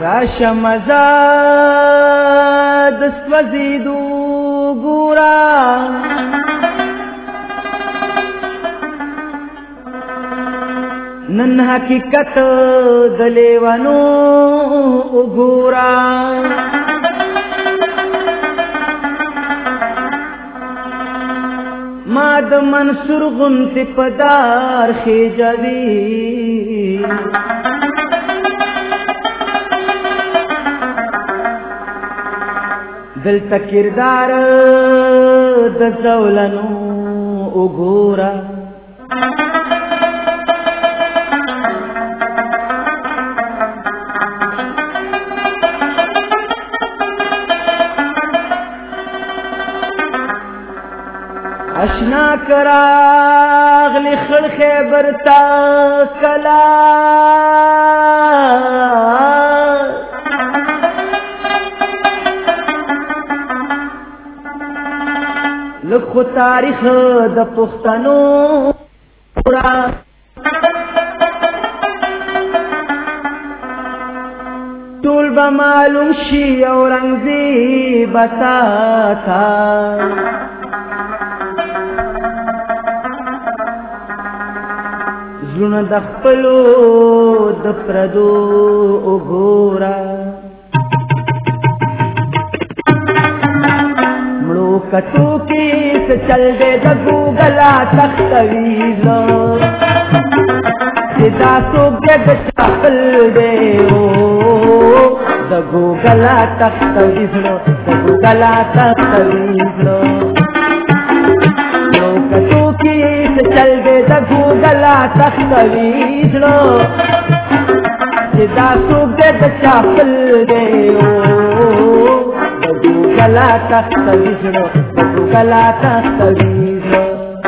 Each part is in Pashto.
راشه مزاد سوزیدو ګورا نن حقیقت د لیوانو وګورا ما د منصور غنتی پدار خیجوی دلتا کردار د زولنو وګورا اشنا کراغلی خړ خیبر تا کلا لخو تاریخ د پښتنو پورا ټول به معلوم شي او رنګي بتا تا زړونه د خپلو د پردو وګورا مړو کټو کې څه چل دې د ګوګلا تختویز چې دا څوک دې د چاپل دې او د ګوګلا تختویز د ګوګلا تختویز مړو کټو کې څه چل دې د ګوګلا تختویز چې دا څوک دې د چاپل دې او گلا تختویزنو گلا تختویزنو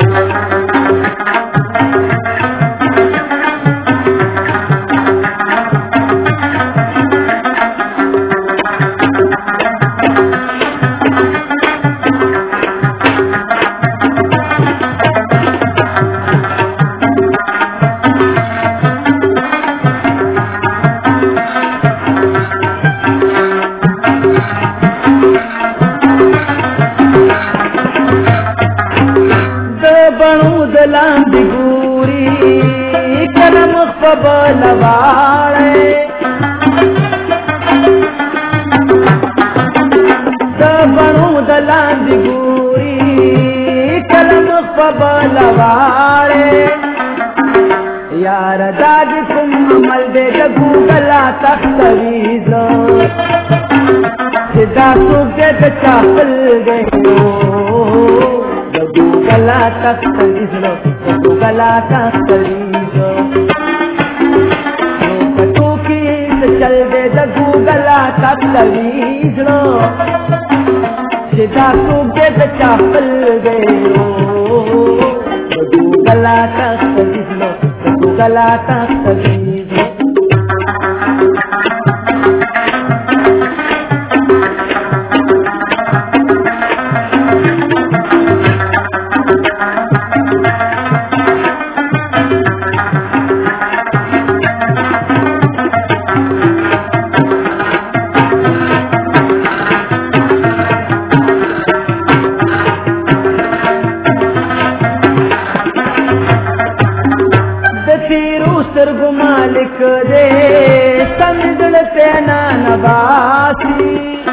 لاندې ګوري کله مخ په بل واړې د بڼو د لاندې ګوري کله مخ په بل واړې یار دا دې کوم عمل دې د ګوګلا تختویز چې دا څوک دې د چاپل دې گلا تختویزنو گلا تختویزنو کټو کې چل دې د ګوګلا تختویزنو چې دا څوک دې د چاپل دې گلا تختویزنو گلا تختویزنو سترګو مالک دې سمدل پینا نباسي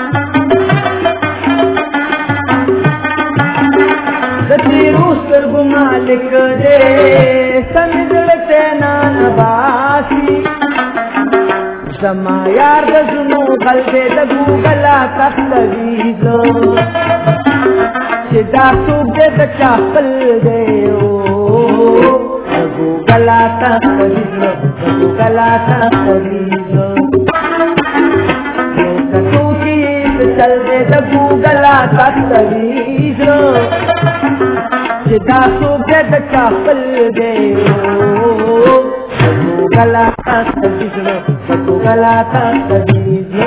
د تیرو سترګو مالک دې سمدل پینا نباسي زما یار د زنو غل دې د ګوګلا تختویز چې دا څوک دې د چاپل دې گلا تختویزنو گلا تختویزنو کټو کې چل دې د ګوګلا تختویزنو چې دا څوک دې د چاپل دې گلا تختویزنو گلا تختویزنو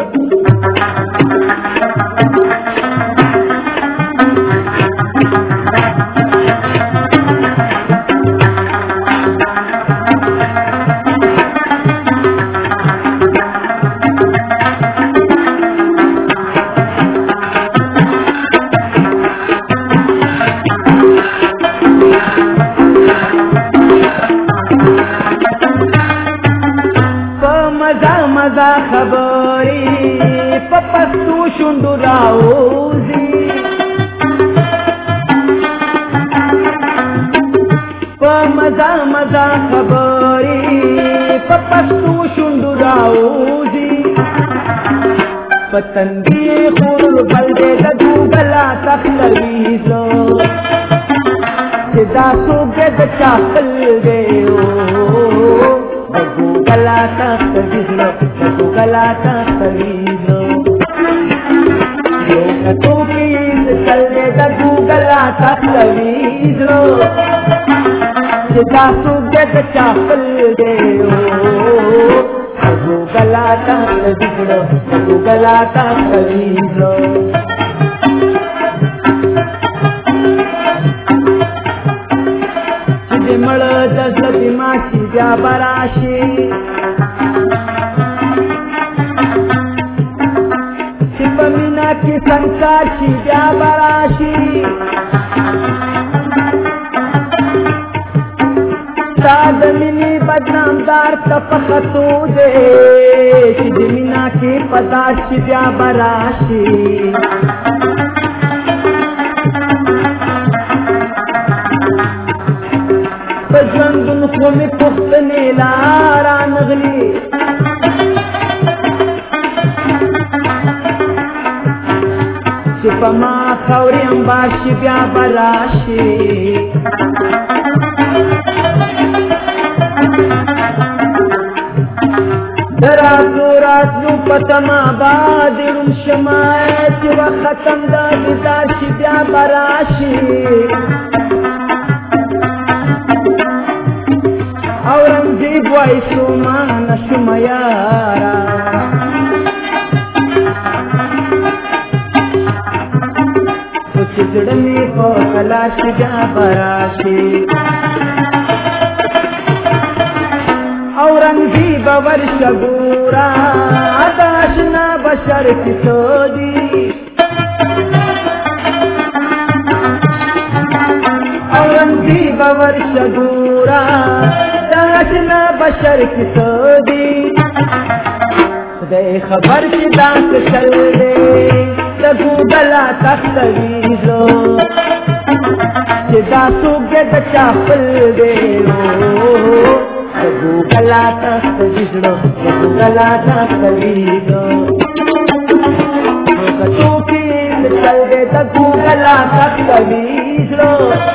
خبرې په پستو شونډو راوځي په مزه مزه خبرې په پستو شونډو راوځي په تندي خور بل دې د ګوګلا تخلوي زه چې دا څوک دې د چا خپل دی د ګوګلا تخلوي زه د ګوګلا تخلوي زه یو کتو کې چل دې د ګوګلا تخلوي زه چې دا څوک دې د چا خپل دی ګوګلا تخلوي زه د ګوګلا تخلوي زه مړ د زړه ماشي بیا براشي چې په مینا کې سنسار شي بیا براشي ستا د مینې بدنامدار ته په خطو دی چې د مینا کې پدار شي بیا براشي ژوندون خو مې پوښتنې لاره نغلي چې په ما خاورې امبار شي بیا به راشي د راتلو په تمه باد روم شمه چې وخت ختم د دیدار شي بیا به راشي اورنګزیب وای شوما نشم یارا کچھ جڑنی کو کلاش جا براشی اورنګزیب ورش ګورا داشنا بشر کی سودی اورنګزیب ورش ګورا داشنا بشر کی سودی خدای خبر کی داس چل دے لگو گلا تخلوی زو چې دا څوک دې د چا خپل دی لگو گلا تخلوی زو لگو گلا تخلوی زو کتو کی چل دے لگو گلا تخلوی زو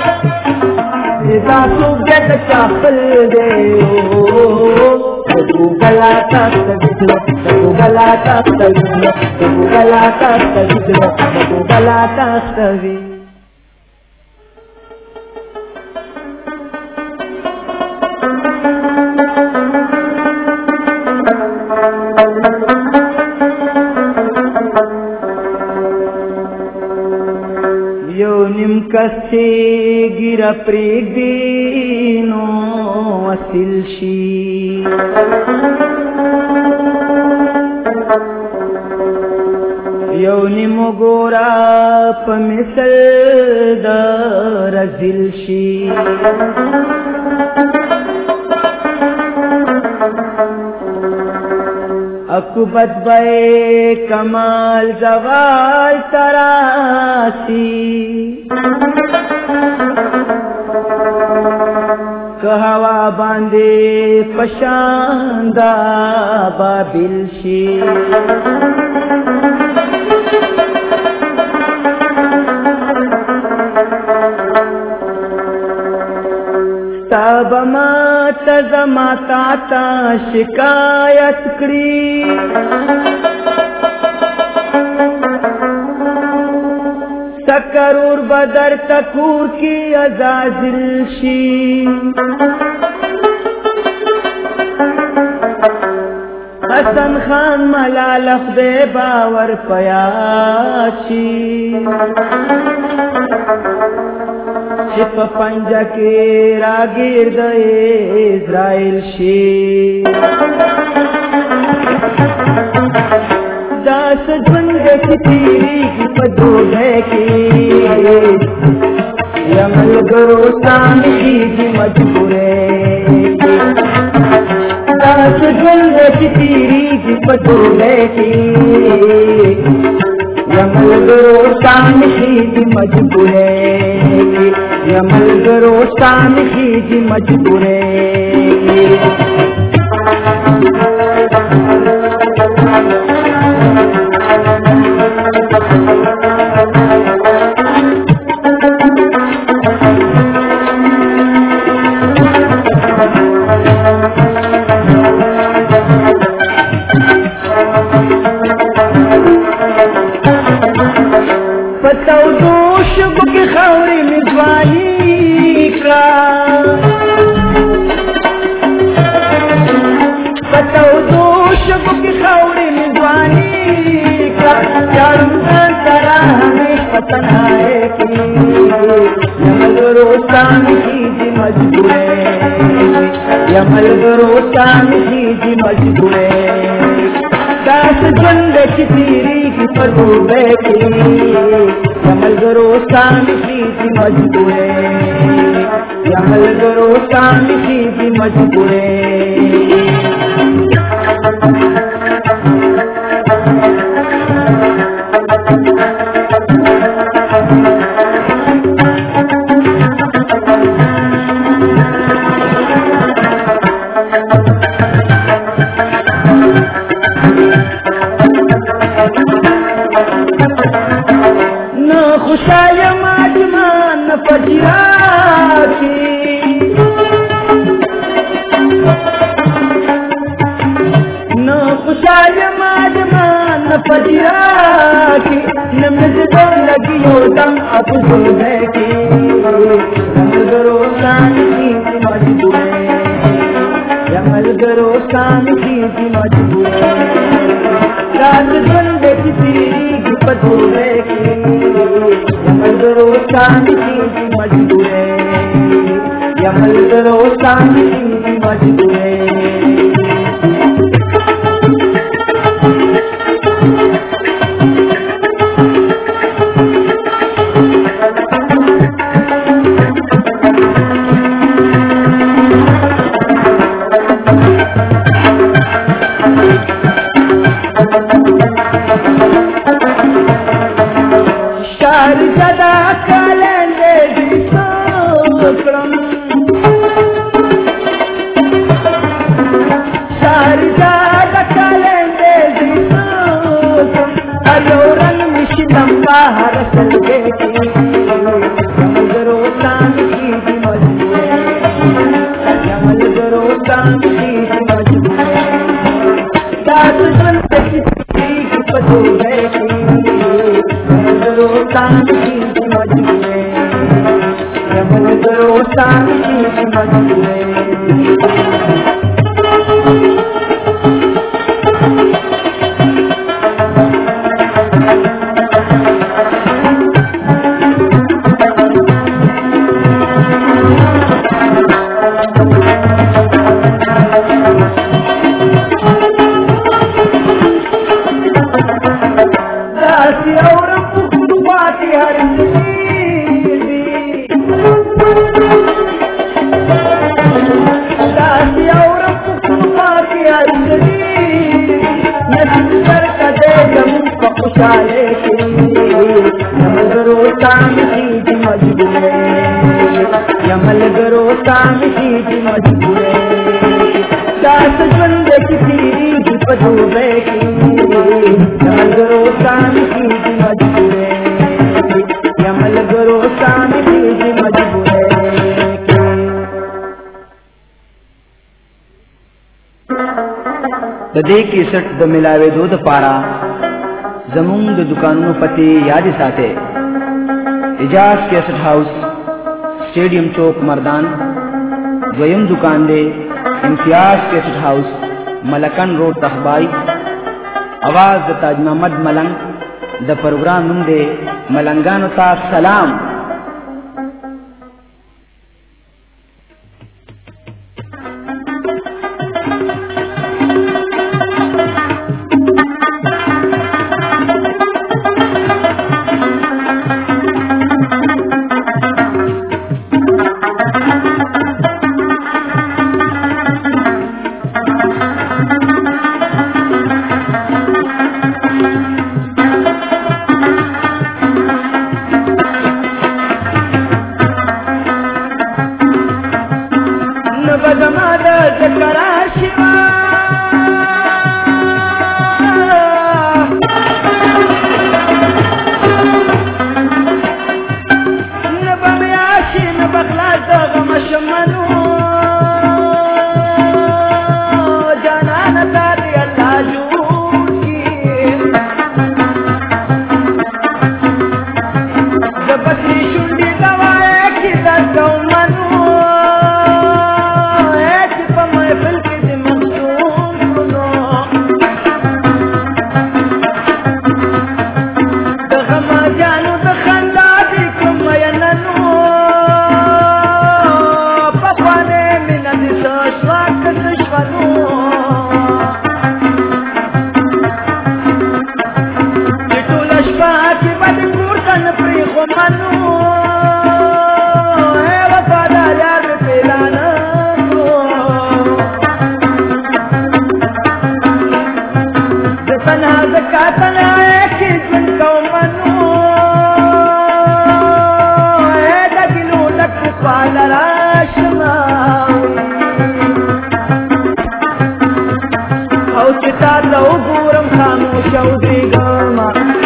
دا څوک دې د چا خپل دی ګوګلا تخلوي زه ګوګلا تخلوي زه ګوګلا تخلوي زه ګوګلا تخلوي یو نیم کسې ګیره پرېږدي نو اصیل شي یو نیم ګوره په مثل د رزیل شي عقوبت بے کمال زوال تراسی کہ ہوا باندے پشاندہ بابل شی تاب ما تزما تا شکایت کری سکرور بدر تکور کی عزازل شی حسن خان ملال خدے باور پیاشی چپ پنجا کے راگیر دے اسرائیل شی داس جنگ کی تیری کی پدو ہے کی یمل گروستان کی مجبورے داس جنگ کی تیری کی पटोले की यमल गरोस्तान की मजबूरे यमल गरोस्तान की मजबूरे यमल गरोस्तान की मजबूरे दास जंद चितीरी की पदू बैठी यमल गरोस्तान की मजबूरे यमल गरोस्तान की मजबूरे यमल गरोस्तान की मजबूरे रात द्वंद की पटोले की यमल गरोस्तान की मजबूरे यमल गरोस्तान की मजबूरे यमल गरोस्तान की मजबूरे दास द्वंद की पटोले की यमल गरोस्तान की मजबूरे यमल गरोस्तान की मजबूरे दे केसट द मिलावे दो द पारा जमून द दुकानों पते याद साथे एजाज कैसेट हाउस स्टेडियम चौक मर्दान द्वयम दुकान दे Imtiaz cassette house Malakan road Takhtbai आवाज द ताज मोहम्मद मलंग द प्रोग्राम नुंदे मलंगानो ता सलाम دشمنو ټول شپه کې بد کور تن پرې خو منو اے وفادار یار پیدا نه د تنها زکاتنا کې ژوند کوم منو اے د ګلو لک پال راشما او چې تا ته وګورم خاموش او درېږم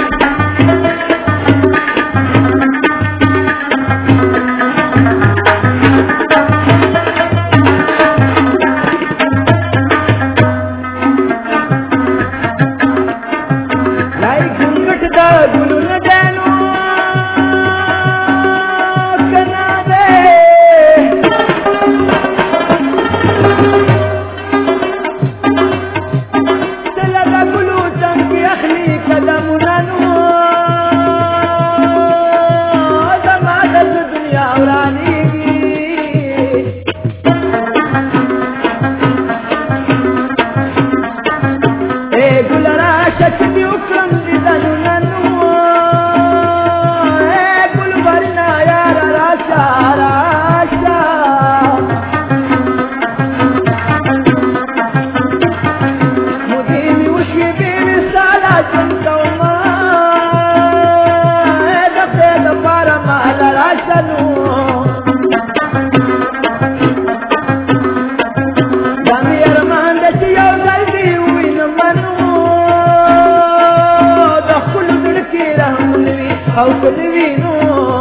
او کدوینو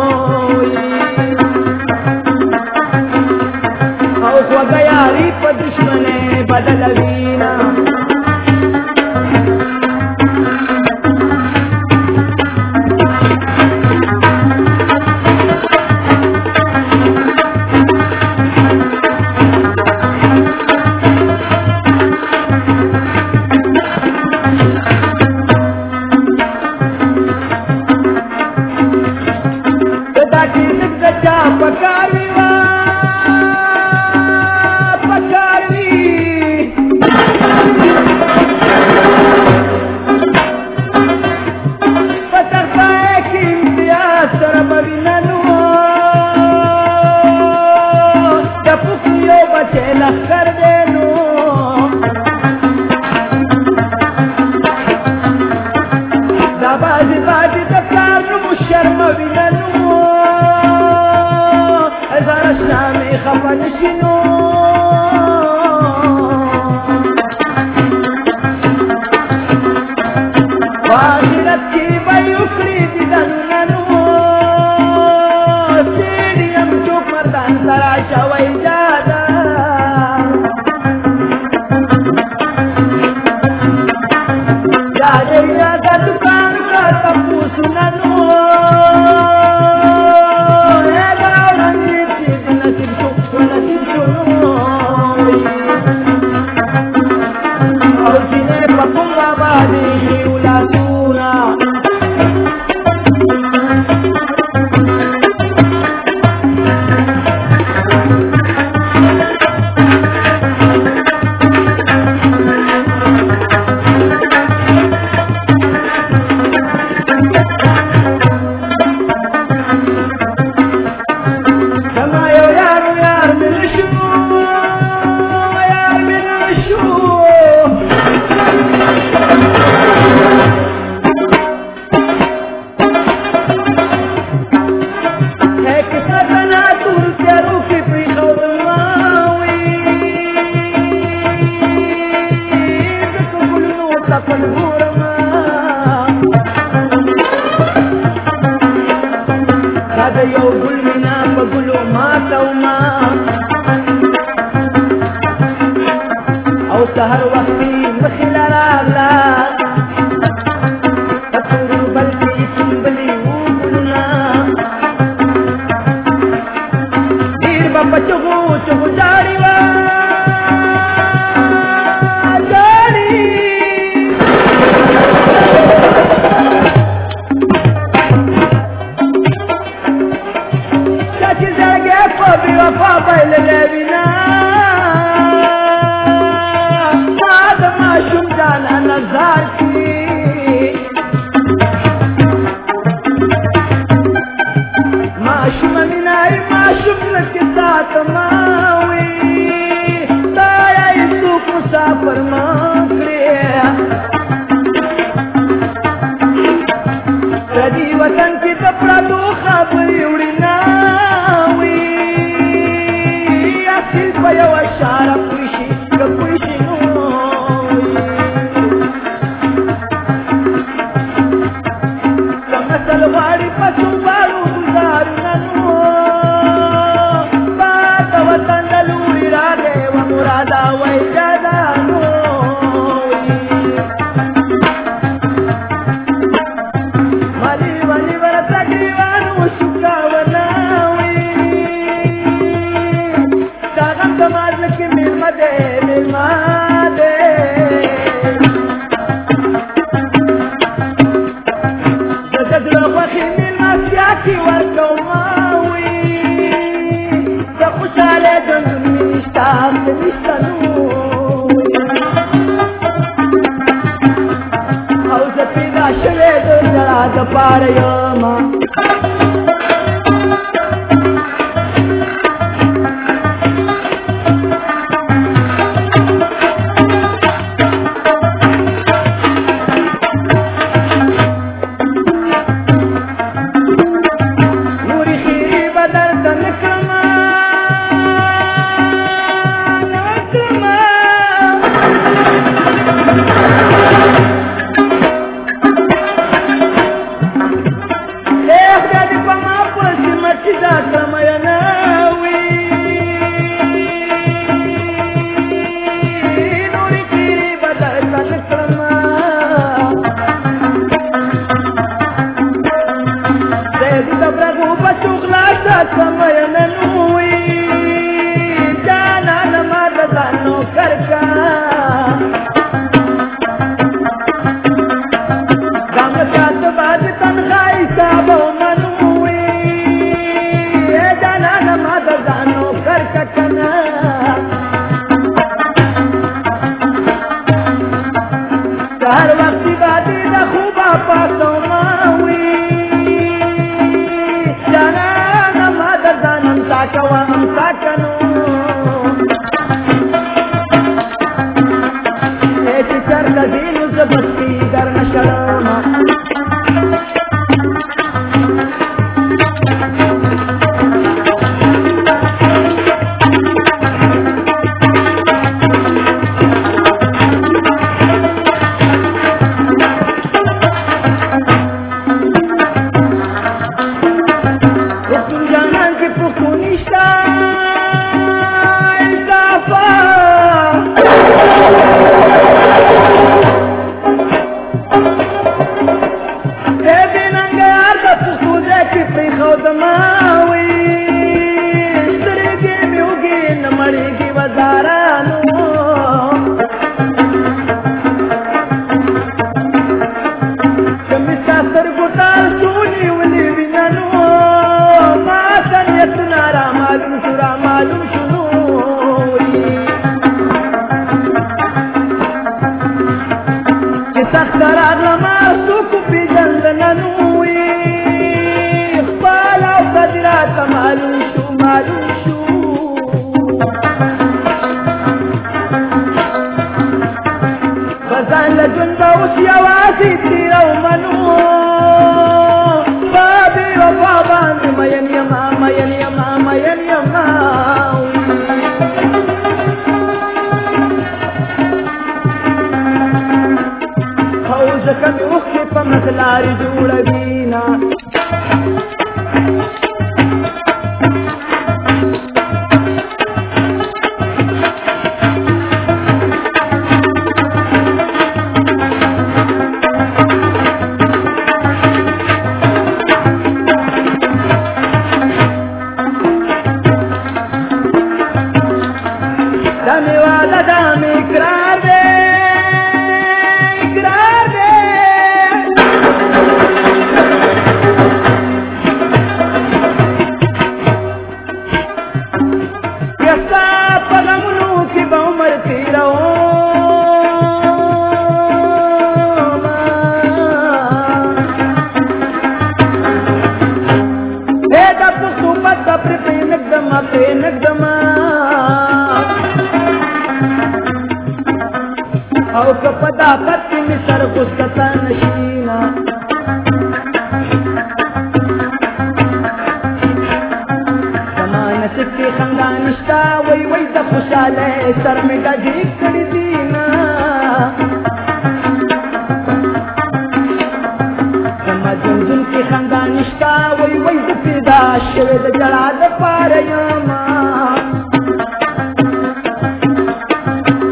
او خوگا یاری پا دشمنے بدلوینا سهر وختي مخل راغلا تطور بلکې چنبلي وګلنا ډیر په چغو چغو جاړي وا جاړي چې زړګي په بیا په بل لوينا جانانو مالی والی ورتا گریوانو شکاوناوی ساغم دماز لکی میلمه دے زدر خوخی میلمه سیاکی ورکو ماوی دا خوشحاله جنون منشتاق نشتنوی او زپیدا شوی دو جرا دپار یما हर वक्त बाती दा खूबा पातो मावी जाना नमाद दानम साकवा हम साकनो एक चर लदीन जबती दर नशरमा मसलारी जुड़ बीना दमे वाला दामे इकरार दे او کپدا پتی می سر غستا نشینا زمان سکی خندانشتا وی وی دا خوشاله سر می گجی کری دینا زمان جنجن کی خندانشتا وی وی دا پیدا شوی دا جڑا دا پار یاما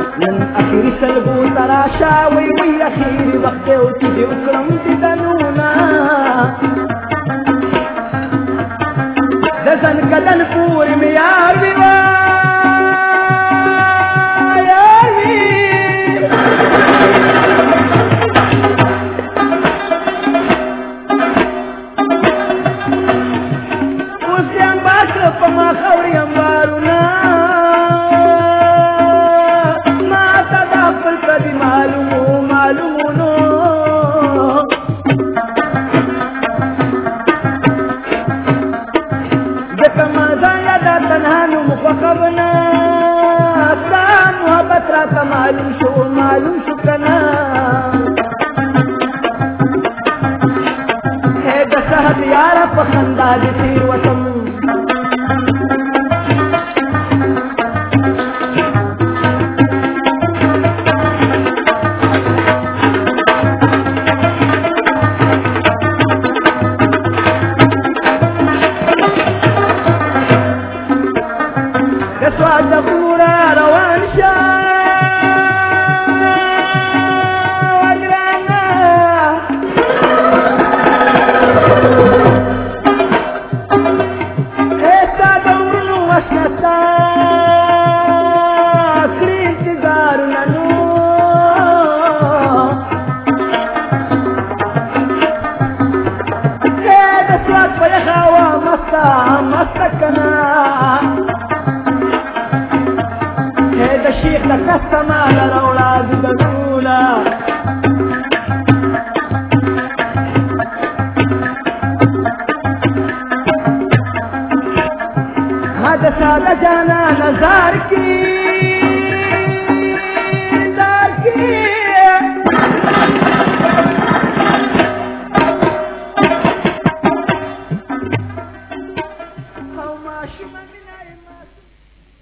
دیو چې دیو کړم دیدنونه دسن کدن پوری می یار وی یار وی اوس یم باکر په ما خوري امبارونه ما صدا خپل کدي معلومونو وقبنا سان محبت راتا معلوم شو کنا ہے دسہت یارا پخندہ دی تیر وطن الشيخ لكسم على الأولاد دلولا هذا سادة جانا نزار کی